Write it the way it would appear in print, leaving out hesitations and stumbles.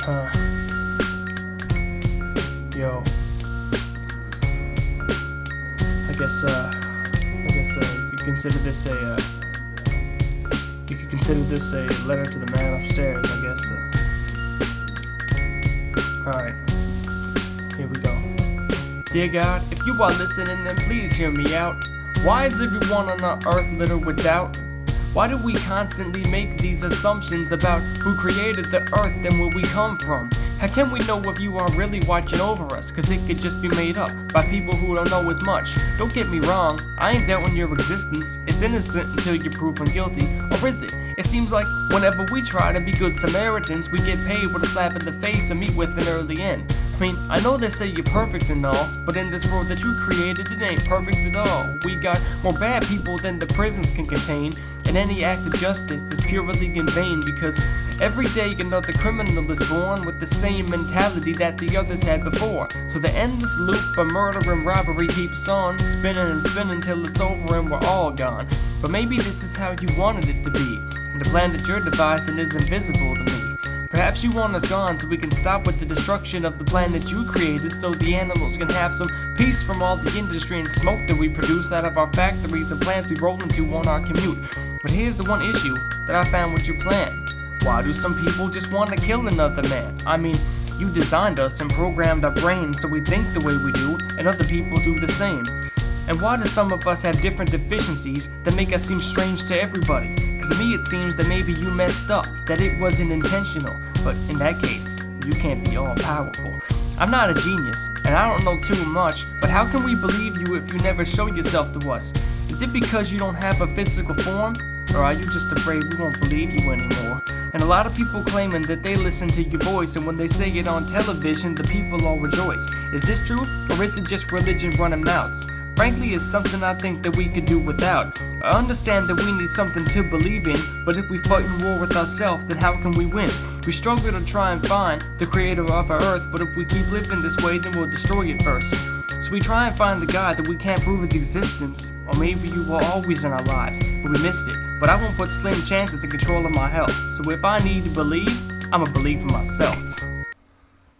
Huh. Yo. I guess you consider this you could consider this a letter to the man upstairs, I guess. Alright. Here we go. Dear God, if you are listening, then please hear me out. Why is everyone on our earth littered with doubt? Why do we constantly make these assumptions about who created the earth and where we come from? How can we know if you are really watching over us? Cause it could just be made up by people who don't know as much. Don't get me wrong, I ain't doubting your existence. It's innocent until you're proven guilty. Or is it? It seems like whenever we try to be good Samaritans, we get paid with a slap in the face and meet with an early end. I mean, I know they say you're perfect and all, but in this world that you created, it ain't perfect at all. We got more bad people than the prisons can contain, and any act of justice is purely in vain, because every day another criminal is born with the same mentality that the others had before. So the endless loop of murder and robbery keeps on, spinning and spinning till it's over and we're all gone. But maybe this is how you wanted it to be, and the plan that you're devising is invisible to me. Perhaps you want us gone so we can stop with the destruction of the planet you created, so the animals can have some peace from all the industry and smoke that we produce out of our factories and plants we roll into on our commute. But here's the one issue that I found with your plan. Why do some people just want to kill another man? I mean, you designed us and programmed our brains so we think the way we do, and other people do the same. And why do some of us have different deficiencies that make us seem strange to everybody? Cause to me it seems that maybe you messed up, that it wasn't intentional. But in that case, you can't be all powerful. I'm not a genius, and I don't know too much, but how can we believe you if you never show yourself to us? Is it because you don't have a physical form? Or are you just afraid we won't believe you anymore? And a lot of people claiming that they listen to your voice, and when they say it on television, the people all rejoice. Is this true, or is it just religion running mouths? Frankly, it's something I think that we could do without. I understand that we need something to believe in, but if we fight in war with ourselves, then how can we win? We struggle to try and find the creator of our earth, but if we keep living this way, then we'll destroy it first. So we try and find the God that we can't prove his existence, or maybe you were always in our lives, but we missed it. But I won't put slim chances in control of my health, so if I need to believe, I'ma believe in myself.